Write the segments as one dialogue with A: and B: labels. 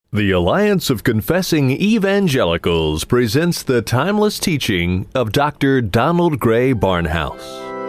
A: The Alliance of Confessing Evangelicals presents the timeless teaching of Dr. Donald Grey Barnhouse.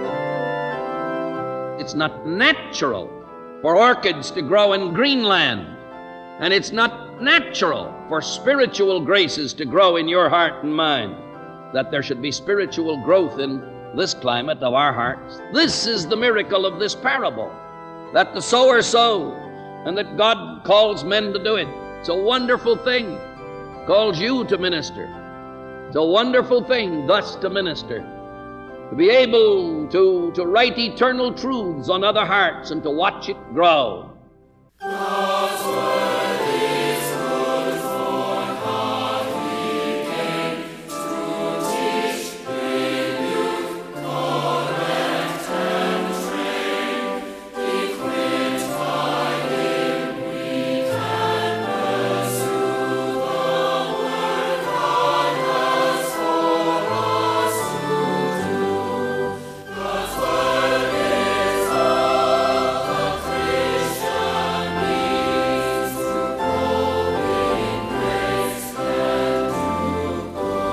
B: It's not natural for orchids to grow in Greenland, and it's not natural for spiritual graces to grow in your heart and mind, that there should be spiritual growth in this climate of our hearts. This is the miracle of this parable, that the sower sows, and that God calls men to do it. It's a wonderful thing. Calls you to minister. It's a wonderful thing thus to minister. To be able to write eternal truths on other hearts and to watch it grow.
C: God's word is good for hearty pain, to teach, rebuke, correct, and train. Equipped by Him, we can pursue the work God has for us to do. God's word is all the Christian needs to grow in grace and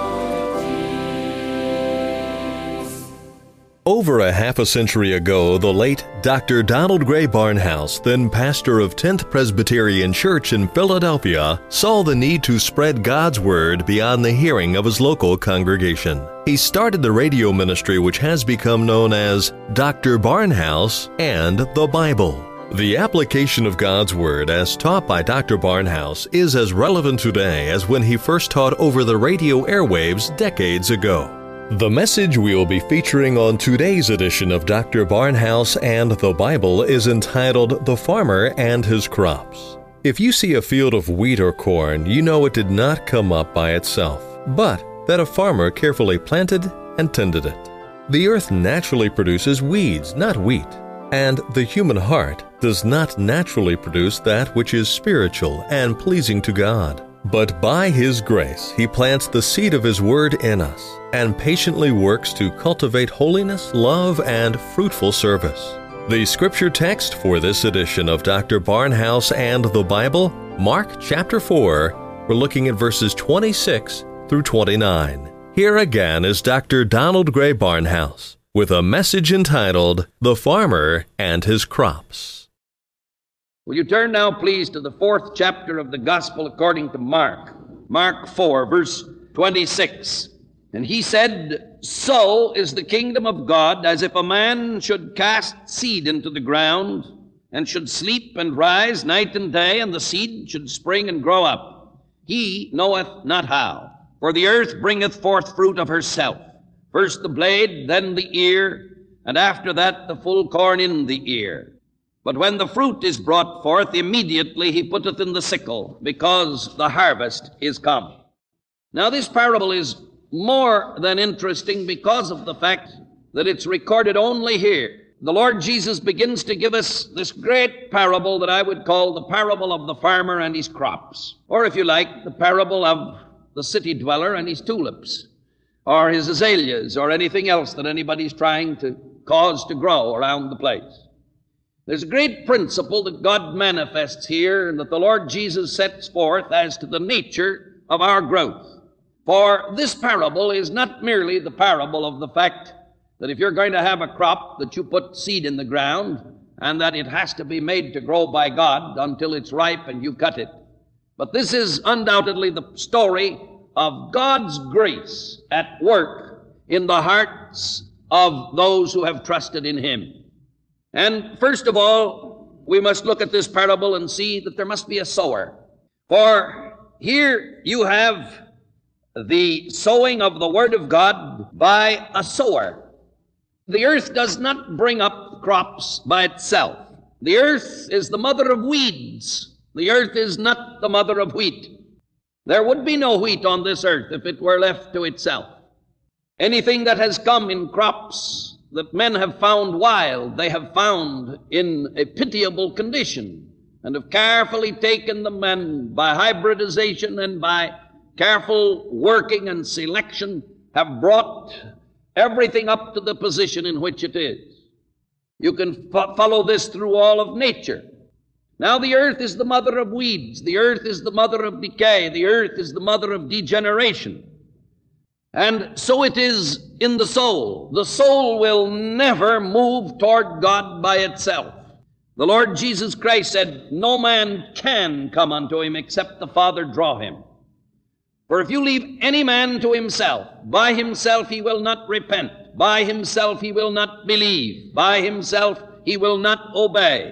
C: do good deeds.
A: Over a half a century ago, the late Dr. Donald Grey Barnhouse, then pastor of 10th Presbyterian Church in Philadelphia, saw the need to spread God's Word beyond the hearing of his local congregation. He started the radio ministry which has become known as Dr. Barnhouse and the Bible. The application of God's Word as taught by Dr. Barnhouse is as relevant today as when he first taught over the radio airwaves decades ago. The message we will be featuring on today's edition of Dr. Barnhouse and the Bible is entitled The Farmer and His Crops. If you see a field of wheat or corn, you know it did not come up by itself, but that a farmer carefully planted and tended it. The earth naturally produces weeds, not wheat, and the human heart does not naturally produce that which is spiritual and pleasing to God. But by His grace, He plants the seed of His Word in us and patiently works to cultivate holiness, love, and fruitful service. The scripture text for this edition of Dr. Barnhouse and the Bible, Mark chapter 4, we're looking at verses 26 through 29. Here again is Dr. Donald Grey Barnhouse with a message entitled, The Farmer and His Crops.
B: Will you turn now, please, to the 4th chapter of the Gospel according to Mark. Mark 4, verse 26. And he said, So is the kingdom of God, as if a man should cast seed into the ground, and should sleep and rise night and day, and the seed should spring and grow up. He knoweth not how. For the earth bringeth forth fruit of herself, first the blade, then the ear, and after that the full corn in the ear. But when the fruit is brought forth, immediately he putteth in the sickle, because the harvest is come. Now this parable is more than interesting because of the fact that it's recorded only here. The Lord Jesus begins to give us this great parable that I would call the parable of the farmer and his crops. Or if you like, the parable of the city dweller and his tulips, or his azaleas, or anything else that anybody's trying to cause to grow around the place. There's a great principle that God manifests here and that the Lord Jesus sets forth as to the nature of our growth. For this parable is not merely the parable of the fact that if you're going to have a crop, that you put seed in the ground and that it has to be made to grow by God until it's ripe and you cut it. But this is undoubtedly the story of God's grace at work in the hearts of those who have trusted in Him. And first of all, we must look at this parable and see that there must be a sower. For here you have the sowing of the Word of God by a sower. The earth does not bring up crops by itself. The earth is the mother of weeds. The earth is not the mother of wheat. There would be no wheat on this earth if it were left to itself. Anything that has come in crops that men have found wild, they have found in a pitiable condition and have carefully taken them, and by hybridization and by careful working and selection have brought everything up to the position in which it is. You can follow this through all of nature. Now the earth is the mother of weeds. The earth is the mother of decay. The earth is the mother of degeneration. And so it is in the soul. The soul will never move toward God by itself. The Lord Jesus Christ said, no man can come unto him except the Father draw him. For if you leave any man to himself, by himself he will not repent. By himself he will not believe. By himself he will not obey.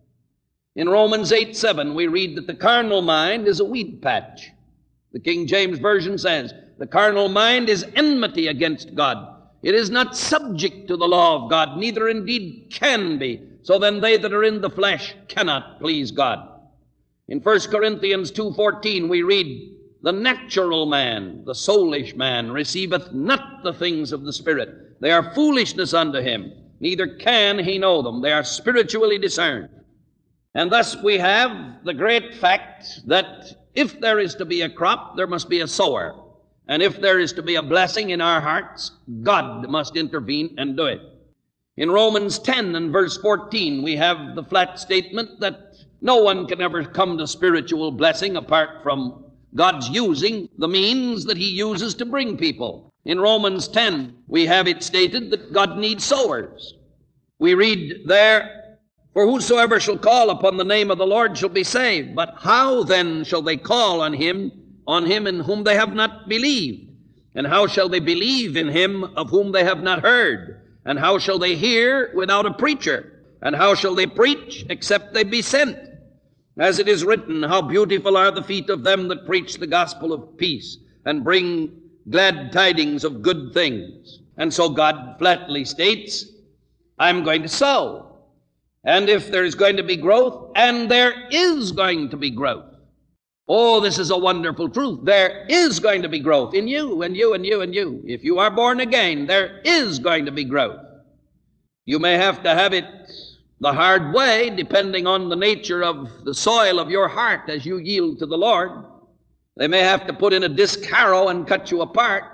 B: In Romans 8:7 we read that the carnal mind is a weed patch. The King James Version says, the carnal mind is enmity against God. It is not subject to the law of God, neither indeed can be. So then they that are in the flesh cannot please God. In 1 Corinthians 2:14 we read, the natural man, the soulish man, receiveth not the things of the Spirit. They are foolishness unto him, neither can he know them. They are spiritually discerned. And thus we have the great fact that if there is to be a crop, there must be a sower. And if there is to be a blessing in our hearts, God must intervene and do it. In Romans 10 and verse 14, we have the flat statement that no one can ever come to spiritual blessing apart from God's using the means that he uses to bring people. In Romans 10, we have it stated that God needs sowers. We read there, for whosoever shall call upon the name of the Lord shall be saved. But how then shall they call on him in whom they have not believed? And how shall they believe in him of whom they have not heard? And how shall they hear without a preacher? And how shall they preach except they be sent? As it is written, how beautiful are the feet of them that preach the gospel of peace and bring glad tidings of good things. And so God flatly states, I'm going to sow. And if there's going to be growth, and there is going to be growth. Oh, this is a wonderful truth. There is going to be growth in you and you and you and you. If you are born again, there is going to be growth. You may have to have it the hard way, depending on the nature of the soil of your heart as you yield to the Lord. They may have to put in a disc harrow and cut you apart.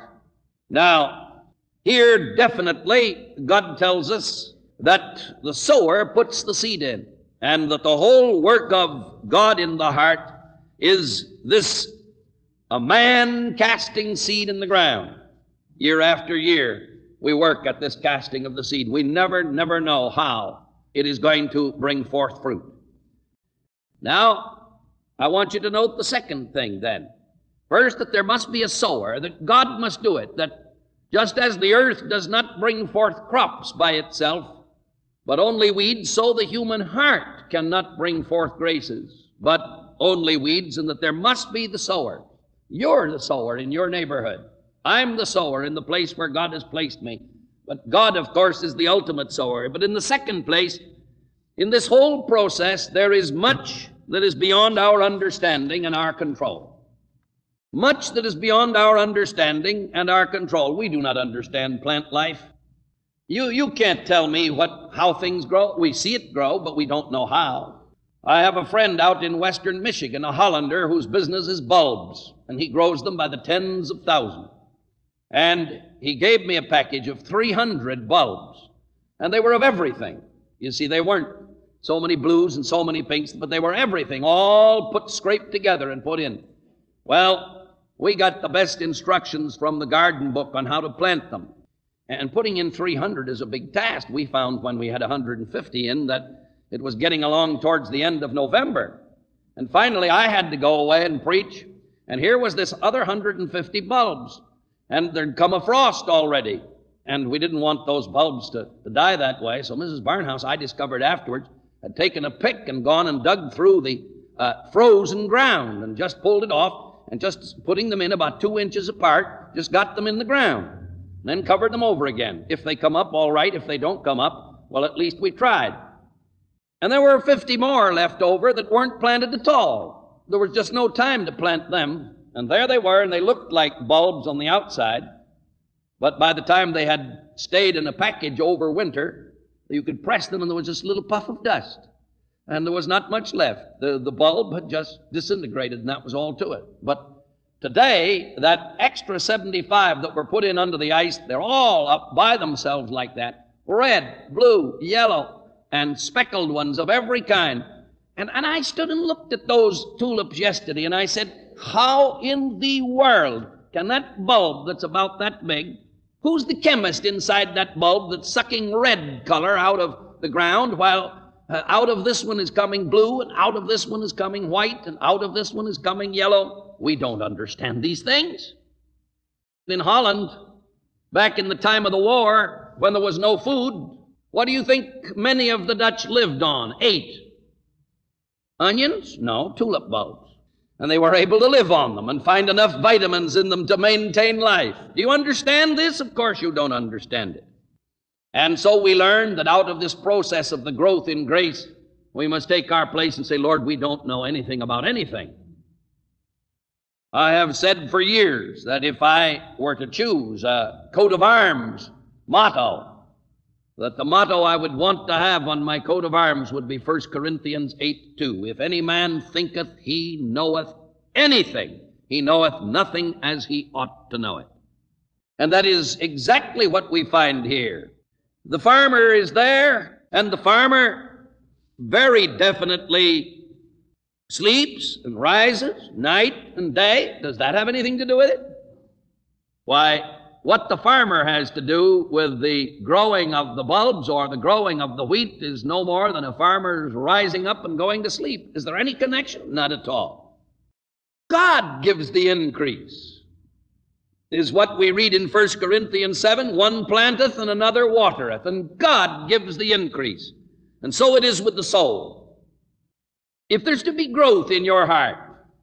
B: Now, here definitely God tells us that the sower puts the seed in, and that the whole work of God in the heart is this, a man casting seed in the ground. Year after year, we work at this casting of the seed. We never know how it is going to bring forth fruit. Now, I want you to note the second thing then. First, that there must be a sower, that God must do it, that just as the earth does not bring forth crops by itself, but only weeds, so the human heart cannot bring forth graces, but only weeds, and that there must be the sower. You're the sower in your neighborhood. I'm the sower in the place where God has placed me. But God, of course, is the ultimate sower. But in the second place, in this whole process, there is much that is beyond our understanding and our control. Much that is beyond our understanding and our control. We do not understand plant life. You can't tell me how things grow. We see it grow, but we don't know how. I have a friend out in western Michigan, a Hollander, whose business is bulbs, and he grows them by the tens of thousands. And he gave me a package of 300 bulbs, and they were of everything. You see, they weren't so many blues and so many pinks, but they were everything, all scraped together and put in. Well, we got the best instructions from the garden book on how to plant them. And putting in 300 is a big task. We found when we had 150 in that it was getting along towards the end of November. And finally, I had to go away and preach. And here was this other 150 bulbs. And there'd come a frost already. And we didn't want those bulbs to die that way. So Mrs. Barnhouse, I discovered afterwards, had taken a pick and gone and dug through the frozen ground and just pulled it off and just putting them in about 2 inches apart, just got them in the ground. Then covered them over again. If they come up, all right. If they don't come up, well, at least we tried. And there were 50 more left over that weren't planted at all. There was just no time to plant them. And there they were, and they looked like bulbs on the outside. But by the time they had stayed in a package over winter, you could press them, and there was just a little puff of dust. And there was not much left. The bulb had just disintegrated, and that was all to it. But today, that extra 75 that were put in under the ice, they're all up by themselves like that. Red, blue, yellow, and speckled ones of every kind. And I stood and looked at those tulips yesterday, and I said, how in the world can that bulb that's about that big, who's the chemist inside that bulb that's sucking red color out of the ground, while out of this one is coming blue, and out of this one is coming white, and out of this one is coming yellow? We don't understand these things. In Holland, back in the time of the war, when there was no food, what do you think many of the Dutch lived on, ate? Onions? No, tulip bulbs. And they were able to live on them and find enough vitamins in them to maintain life. Do you understand this? Of course you don't understand it. And so we learned that out of this process of the growth in grace, we must take our place and say, Lord, we don't know anything about anything. I have said for years that if I were to choose a coat of arms motto, that the motto I would want to have on my coat of arms would be 1 Corinthians 8:2. If any man thinketh he knoweth anything, he knoweth nothing as he ought to know it. And that is exactly what we find here. The farmer is there, and the farmer very definitely sleeps and rises night and day. Does that have anything to do with it? Why, what the farmer has to do with the growing of the bulbs or the growing of the wheat is no more than a farmer's rising up and going to sleep. Is there any connection? Not at all. God gives the increase, is what we read in 1 Corinthians 7, one planteth and another watereth, and God gives the increase. And so it is with the soul. If there's to be growth in your heart,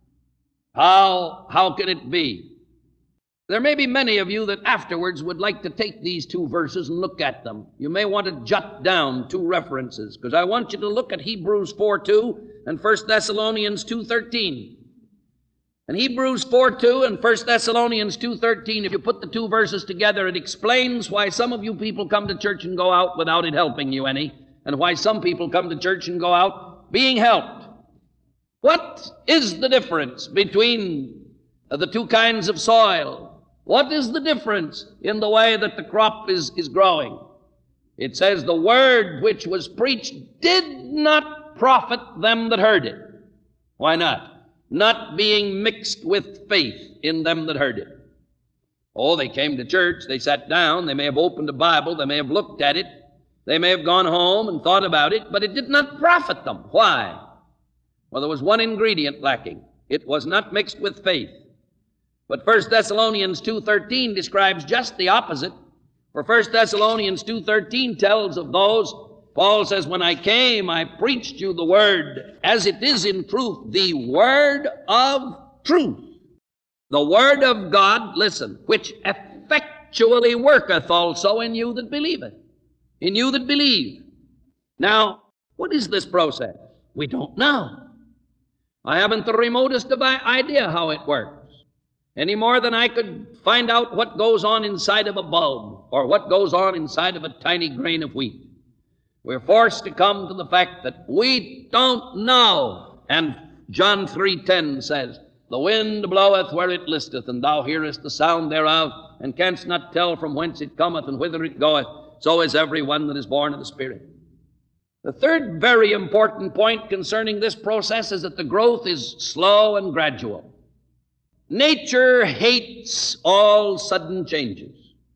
B: how can it be? There may be many of you that afterwards would like to take these two verses and look at them. You may want to jot down two references, because I want you to look at Hebrews 4:2 and 1 Thessalonians 2:13. And Hebrews 4:2 and 1 Thessalonians 2:13, if you put the two verses together, it explains why some of you people come to church and go out without it helping you any, and why some people come to church and go out being helped. What is the difference between the two kinds of soil? What is the difference in the way that the crop is growing? It says, the word which was preached did not profit them that heard it. Why not? Not being mixed with faith in them that heard it. Oh, they came to church, they sat down, they may have opened a Bible, they may have looked at it, they may have gone home and thought about it, but it did not profit them. Why? Well, there was one ingredient lacking. It was not mixed with faith. But 1 Thessalonians 2:13 describes just the opposite. For 1 Thessalonians 2:13 tells of those, Paul says, when I came, I preached you the word, as it is in truth, the word of truth. The word of God, listen, which effectually worketh also in you that believeth. In you that believe. Now, what is this process? We don't know. I haven't the remotest idea how it works. Any more than I could find out what goes on inside of a bulb or what goes on inside of a tiny grain of wheat. We're forced to come to the fact that we don't know. And John 3:10 says, the wind bloweth where it listeth, and thou hearest the sound thereof, and canst not tell from whence it cometh and whither it goeth. So is every one that is born of the Spirit. The third very important point concerning this process is that the growth is slow and gradual. Nature hates all sudden changes.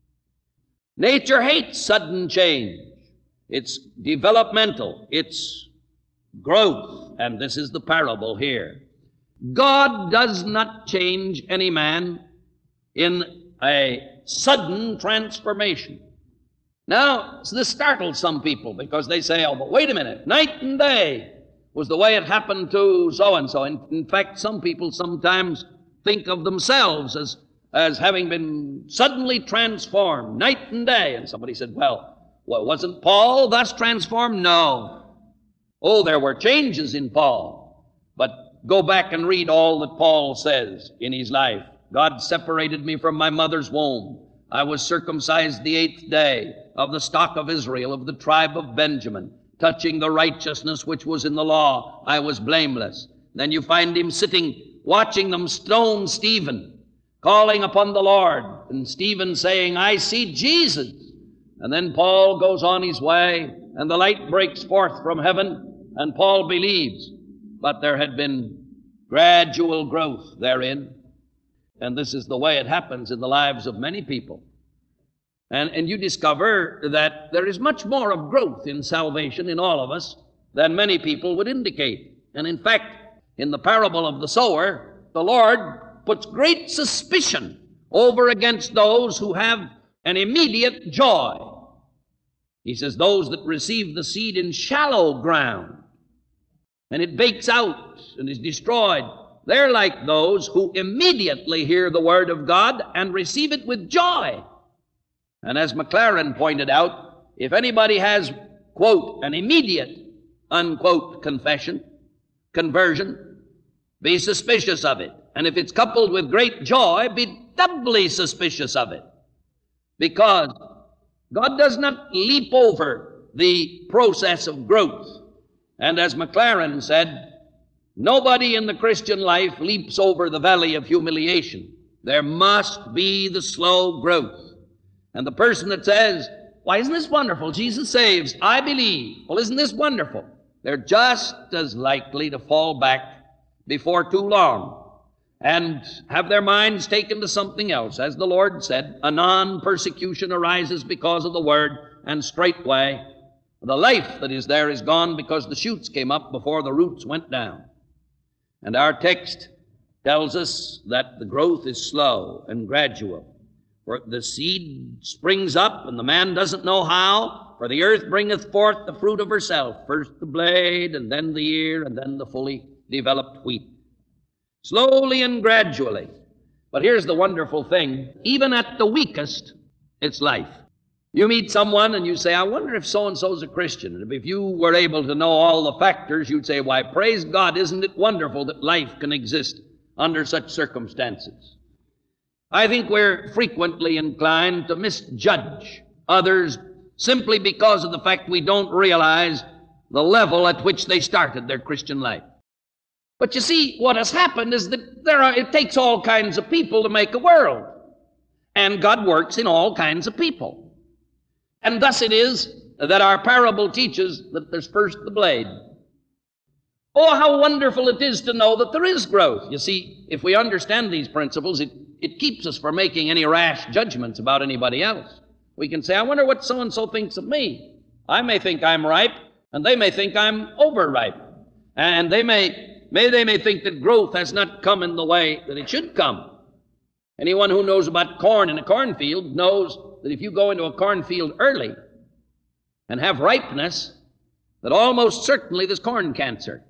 B: Nature hates sudden change. It's developmental. It's growth. And this is the parable here. God does not change any man in a sudden transformation. Now, this startles some people because they say, oh, but wait a minute, night and day was the way it happened to so-and-so. In fact, some people sometimes think of themselves as having been suddenly transformed night and day. And somebody said, well, wasn't Paul thus transformed? No. Oh, there were changes in Paul. But go back and read all that Paul says in his life. God separated me from my mother's womb. I was circumcised the 8th day, of the stock of Israel, of the tribe of Benjamin. Touching the righteousness which was in the law, I was blameless. Then you find him sitting, watching them stone Stephen, calling upon the Lord, and Stephen saying, I see Jesus. And then Paul goes on his way, and the light breaks forth from heaven, and Paul believes. but there had been gradual growth therein. And this is the way it happens in the lives of many people. And you discover that there is much more of growth in salvation in all of us than many people would indicate. And in fact, in the parable of the sower, the Lord puts great suspicion over against those who have an immediate joy. He says, those that receive the seed in shallow ground, and it bakes out and is destroyed, they're like those who immediately hear the word of God and receive it with joy. And as McLaren pointed out, if anybody has, quote, an immediate, unquote, conversion, be suspicious of it. And if it's coupled with great joy, be doubly suspicious of it. Because God does not leap over the process of growth. And as McLaren said, nobody in the Christian life leaps over the valley of humiliation. There must be the slow growth. And the person that says, why, isn't this wonderful? Jesus saves. I believe. Well, isn't this wonderful? They're just as likely to fall back before too long and have their minds taken to something else. As the Lord said, anon persecution arises because of the word, and straightway the life that is there is gone because the shoots came up before the roots went down. And our text tells us that the growth is slow and gradual. For the seed springs up, and the man doesn't know how, for the earth bringeth forth the fruit of herself, first the blade, and then the ear, and then the fully developed wheat. Slowly and gradually. But here's the wonderful thing. Even at the weakest, it's life. You meet someone and you say, I wonder if so-and-so's a Christian. And if you were able to know all the factors, you'd say, why, praise God, isn't it wonderful that life can exist under such circumstances? I think we're frequently inclined to misjudge others simply because of the fact we don't realize the level at which they started their Christian life. But you see, what has happened is that it takes all kinds of people to make a world. And God works in all kinds of people. And thus it is that our parable teaches that there's first the blade. Oh, how wonderful it is to know that there is growth. You see, if we understand these principles, it keeps us from making any rash judgments about anybody else. We can say, I wonder what so-and-so thinks of me. I may think I'm ripe, and they may think I'm overripe. And they may think that growth has not come in the way that it should come. Anyone who knows about corn in a cornfield knows that if you go into a cornfield early and have ripeness, that almost certainly there's corn cancer.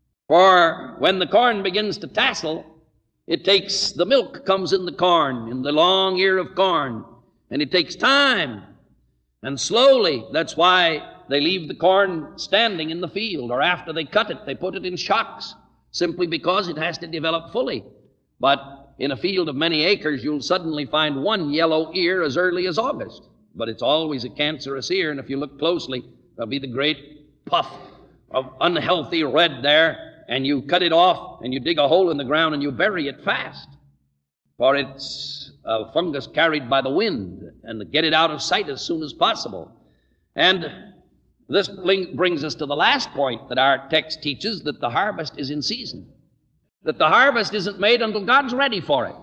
B: For when the corn begins to tassel, it takes, the milk comes in the corn, in the long ear of corn, and it takes time. And slowly, that's why they leave the corn standing in the field, or after they cut it, they put it in shocks, simply because it has to develop fully. But in a field of many acres, you'll suddenly find one yellow ear as early as August. But it's always a cancerous ear, and if you look closely, there'll be the great puff of unhealthy red there, and you cut it off, and you dig a hole in the ground, and you bury it fast. For it's a fungus carried by the wind, and get it out of sight as soon as possible. And this brings us to the last point that our text teaches, that the harvest is in season. That the harvest isn't made until God's ready for it.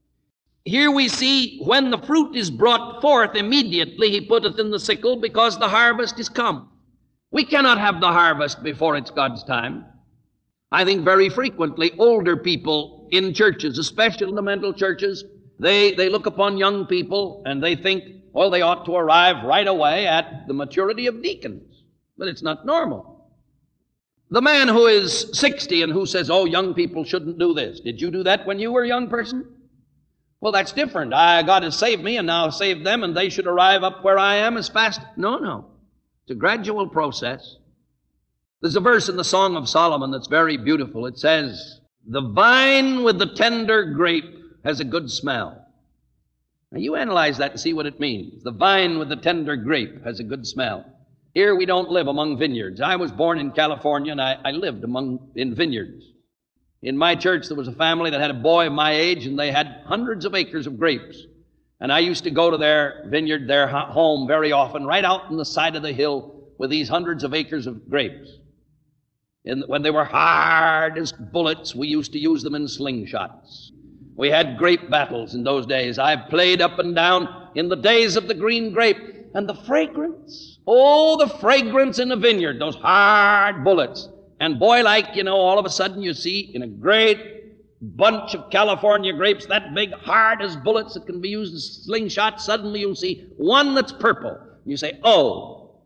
B: Here we see, when the fruit is brought forth, immediately he putteth in the sickle, because the harvest is come. We cannot have the harvest before it's God's time. I think very frequently older people in churches, especially in the mental churches, they look upon young people and they think, well, they ought to arrive right away at the maturity of deacons. But it's not normal. The man who is 60 and who says, oh, young people shouldn't do this. Did you do that when you were a young person? Well, that's different. God has saved me and now saved them, and they should arrive up where I am as fast. No. It's a gradual process. There's a verse in the Song of Solomon that's very beautiful. It says, the vine with the tender grape has a good smell. Now you analyze that and see what it means. The vine with the tender grape has a good smell. Here we don't live among vineyards. I was born in California, and I lived in vineyards. In my church, there was a family that had a boy of my age, and they had hundreds of acres of grapes. And I used to go to their vineyard, their home, very often, right out on the side of the hill with these hundreds of acres of grapes. When they were hard as bullets, we used to use them in slingshots. We had grape battles in those days. I've played up and down in the days of the green grape. And the fragrance, oh, the fragrance in a vineyard, those hard bullets. And boy, all of a sudden you see in a great bunch of California grapes, that big, hard as bullets that can be used as slingshots, suddenly you'll see one that's purple. You say, oh,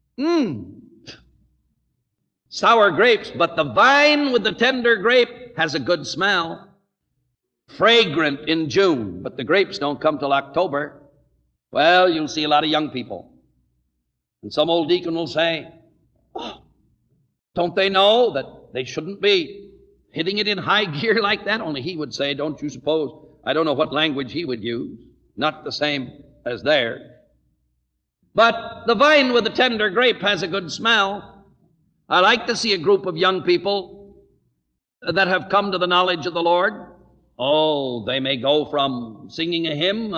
B: sour grapes, but the vine with the tender grape has a good smell. Fragrant in June, but the grapes don't come till October. Well, you'll see a lot of young people. And some old deacon will say, oh, don't they know that they shouldn't be hitting it in high gear like that? Only he would say, don't you suppose? I don't know what language he would use. Not the same as theirs. But the vine with the tender grape has a good smell. I like to see a group of young people that have come to the knowledge of the Lord. Oh, they may go from singing a hymn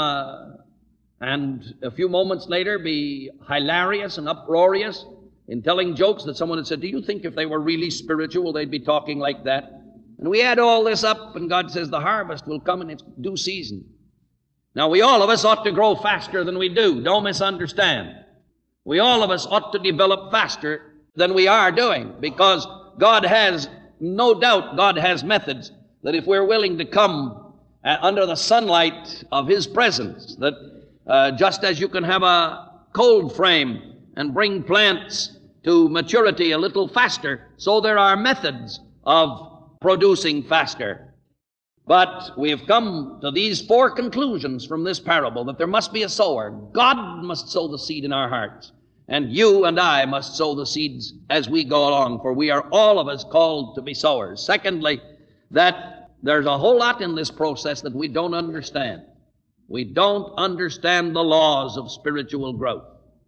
B: and a few moments later be hilarious and uproarious in telling jokes that someone had said, do you think if they were really spiritual they'd be talking like that? And we add all this up, and God says the harvest will come in its due season. Now, we all of us ought to grow faster than we do. Don't misunderstand. We all of us ought to develop faster than we are doing, because God has, no doubt, God has methods that if we're willing to come under the sunlight of His presence, that just as you can have a cold frame and bring plants to maturity a little faster, so there are methods of producing faster. But we have come to these four conclusions from this parable, that there must be a sower. God must sow the seed in our hearts, and you and I must sow the seeds as we go along, for we are all of us called to be sowers. Secondly, that there's a whole lot in this process that we don't understand. We don't understand the laws of spiritual growth.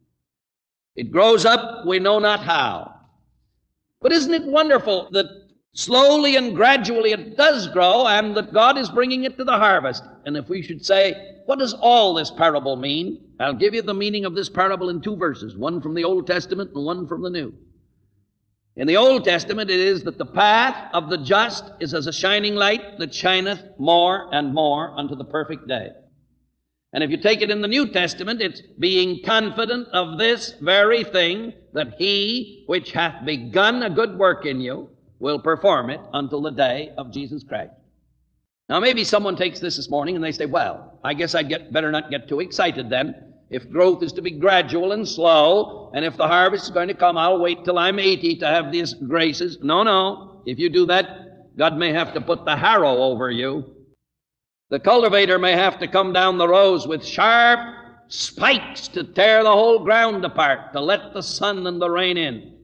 B: It grows up, we know not how. But isn't it wonderful that slowly and gradually it does grow, and that God is bringing it to the harvest? And if we should say, what does all this parable mean? I'll give you the meaning of this parable in two verses, one from the Old Testament and one from the New. In the Old Testament, it is that the path of the just is as a shining light that shineth more and more unto the perfect day. And if you take it in the New Testament, it's being confident of this very thing, that He which hath begun a good work in you will perform it until the day of Jesus Christ. Now, maybe someone takes this morning and they say, well, I guess I'd better not get too excited then. If growth is to be gradual and slow, and if the harvest is going to come, I'll wait till I'm 80 to have these graces. No. If you do that, God may have to put the harrow over you. The cultivator may have to come down the rows with sharp spikes to tear the whole ground apart, to let the sun and the rain in.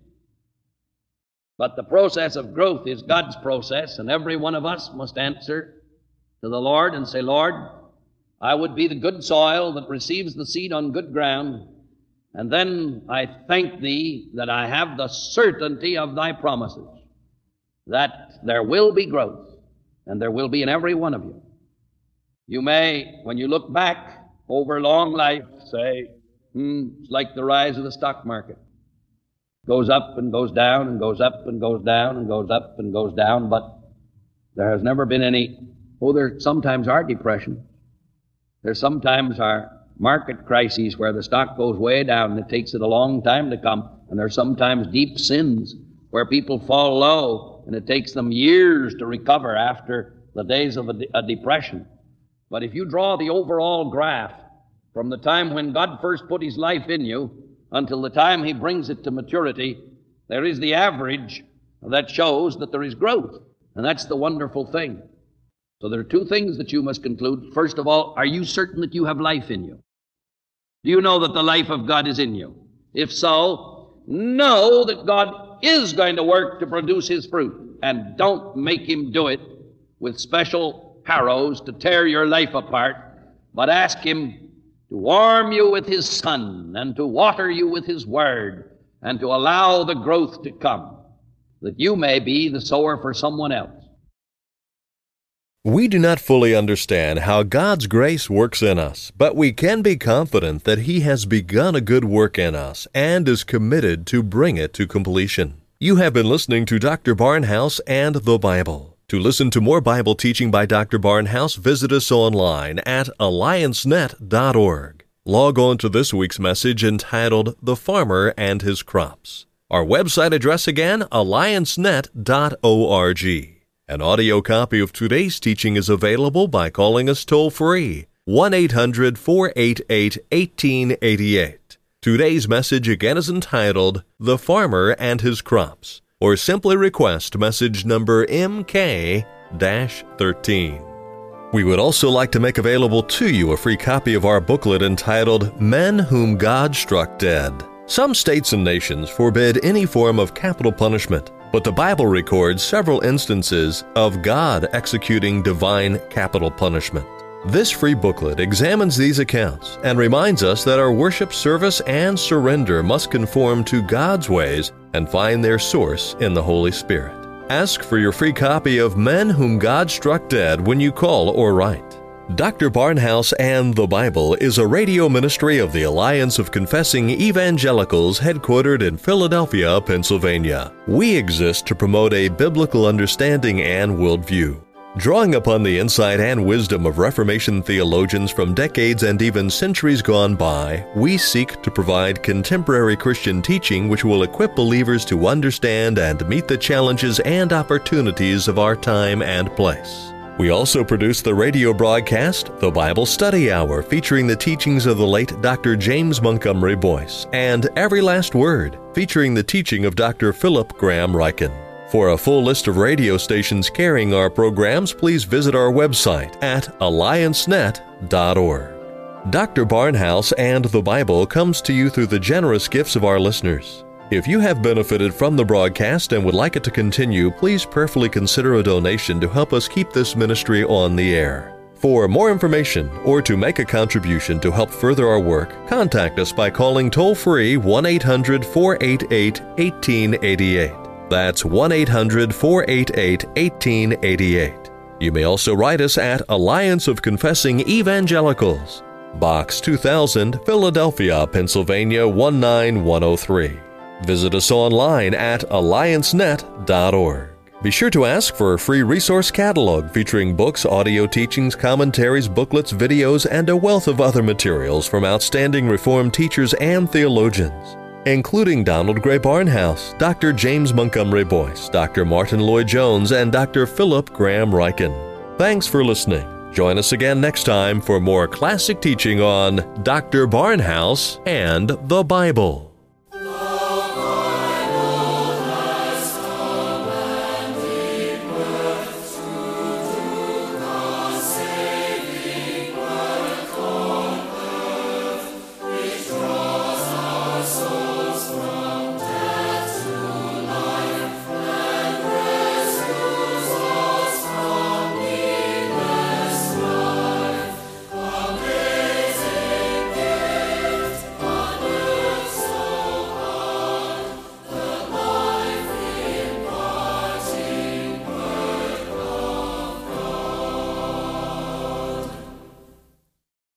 B: But the process of growth is God's process, and every one of us must answer to the Lord and say, Lord, I would be the good soil that receives the seed on good ground, and then I thank Thee that I have the certainty of Thy promises, that there will be growth, and there will be in every one of you. You may, when you look back over long life, say, it's like the rise of the stock market. Goes up and goes down and goes up and goes down and goes up and goes down, but there has never been any, there sometimes are depressions. There sometimes are market crises where the stock goes way down and it takes it a long time to come. And there are sometimes deep sins where people fall low and it takes them years to recover after the days of a depression. But if you draw the overall graph from the time when God first put His life in you until the time He brings it to maturity, there is the average that shows that there is growth. And that's the wonderful thing. So there are two things that you must conclude. First of all, are you certain that you have life in you? Do you know that the life of God is in you? If so, know that God is going to work to produce His fruit. And don't make Him do it with special harrows to tear your life apart, but ask Him to warm you with His sun and to water you with His word and to allow the growth to come, that you may be the sower for someone else.
A: We do not fully understand how God's grace works in us, but we can be confident that He has begun a good work in us and is committed to bring it to completion. You have been listening to Dr. Barnhouse and the Bible. To listen to more Bible teaching by Dr. Barnhouse, visit us online at alliancenet.org. Log on to this week's message entitled The Farmer and His Crops. Our website address again, alliancenet.org. An audio copy of today's teaching is available by calling us toll-free, 1-800-488-1888. Today's message again is entitled, The Farmer and His Crops, or simply request message number MK-13. We would also like to make available to you a free copy of our booklet entitled, Men Whom God Struck Dead. Some states and nations forbid any form of capital punishment, but the Bible records several instances of God executing divine capital punishment. This free booklet examines these accounts and reminds us that our worship, service, and surrender must conform to God's ways and find their source in the Holy Spirit. Ask for your free copy of Men Whom God Struck Dead when you call or write. Dr. Barnhouse and the Bible is a radio ministry of the Alliance of Confessing Evangelicals headquartered in Philadelphia, Pennsylvania. We exist to promote a biblical understanding and worldview. Drawing upon the insight and wisdom of Reformation theologians from decades and even centuries gone by, we seek to provide contemporary Christian teaching which will equip believers to understand and meet the challenges and opportunities of our time and place. We also produce the radio broadcast, The Bible Study Hour, featuring the teachings of the late Dr. James Montgomery Boyce, and Every Last Word, featuring the teaching of Dr. Philip Graham Ryken. For a full list of radio stations carrying our programs, please visit our website at alliancenet.org. Dr. Barnhouse and the Bible comes to you through the generous gifts of our listeners. If you have benefited from the broadcast and would like it to continue, please prayerfully consider a donation to help us keep this ministry on the air. For more information or to make a contribution to help further our work, contact us by calling toll-free 1-800-488-1888. That's 1-800-488-1888. You may also write us at Alliance of Confessing Evangelicals, Box 2000, Philadelphia, Pennsylvania 19103. Visit us online at alliancenet.org. Be sure to ask for a free resource catalog featuring books, audio teachings, commentaries, booklets, videos, and a wealth of other materials from outstanding Reformed teachers and theologians, including Donald Gray Barnhouse, Dr. James Montgomery Boyce, Dr. Martin Lloyd-Jones, and Dr. Philip Graham Ryken. Thanks for listening. Join us again next time for more classic teaching on Dr. Barnhouse and the Bible.